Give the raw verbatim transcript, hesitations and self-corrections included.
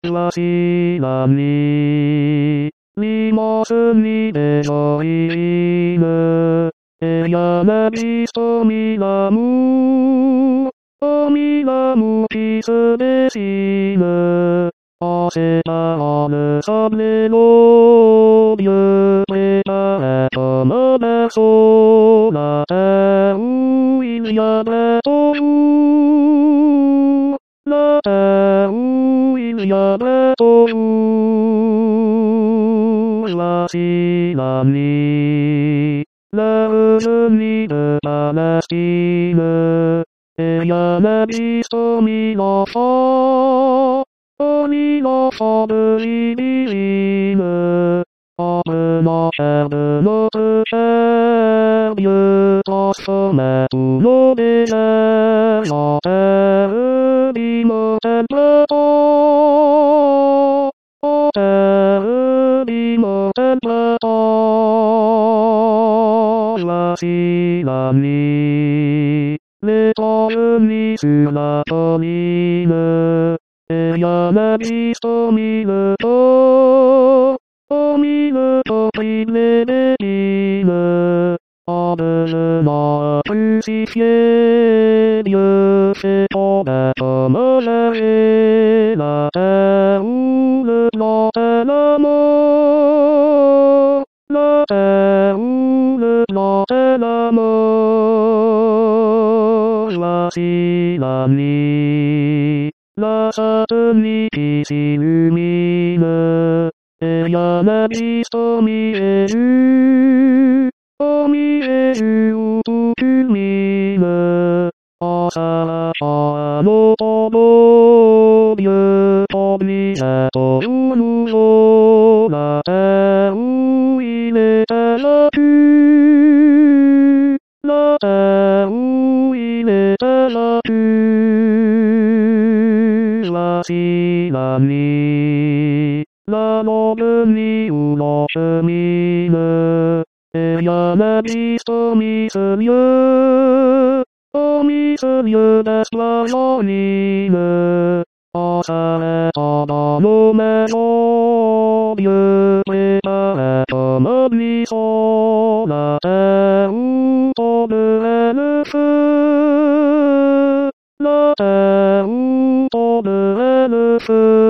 わしらに、リモスにでジョイム、エヤナビストミラム、オミラムピスデシム、アセタアルサブロビューペタエトマベソラテウイリアベトウラテウイリアベトウわしらにラウズにルパレスティヌエヤネビストミロファオミロファブリビリムアブナヘブノプシェビュートスフメプノデジェラテウビモテプトオテウビモテプトわしらにレトルにスラトニムエヤネビストミルトオミルトピレベリムアブルナプシフェリュセトベトムレラテウルラテラモラテウルラテラモわしらにラサトにピシルミムエヤネビストミエジュオミエジュウトクミムアサラシャノトボビュートビジェトウルロラテウイレテラクラテウイレテラクわしらにラノブにウロシュミムエヤネビストミスリュオミスリュデスラジョニムアサレタダノメロビューペタエトマビソラテウトブエルフラテウトブエルフ